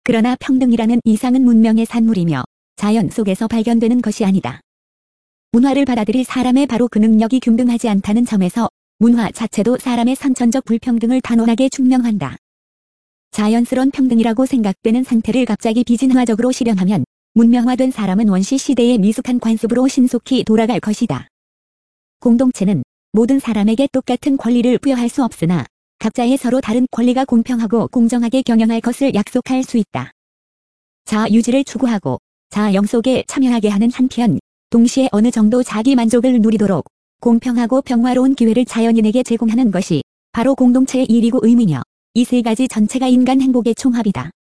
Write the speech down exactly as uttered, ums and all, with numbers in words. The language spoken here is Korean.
그러나 평등이라는 이상은 문명의 산물이며 자연 속에서 발견되는 것이 아니다. 문화를 받아들일 사람의 바로 그 능력이 균등하지 않다는 점에서 문화 자체도 사람의 선천적 불평등을 단호하게 증명한다. 자연스러운 평등이라고 생각되는 상태를 갑자기 비진화적으로 실현하면 문명화된 사람은 원시 시대의 미숙한 관습으로 신속히 돌아갈 것이다. 공동체는 모든 사람에게 똑같은 권리를 부여할 수 없으나 각자의 서로 다른 권리가 공평하고 공정하게 경영할 것을 약속할 수 있다. 자아 유지를 추구하고 자아 영속에 참여하게 하는 한편 동시에 어느 정도 자기 만족을 누리도록 공평하고 평화로운 기회를 자연인에게 제공하는 것이 바로 공동체의 일이고 의미며 이 세 가지 전체가 인간 행복의 총합이다.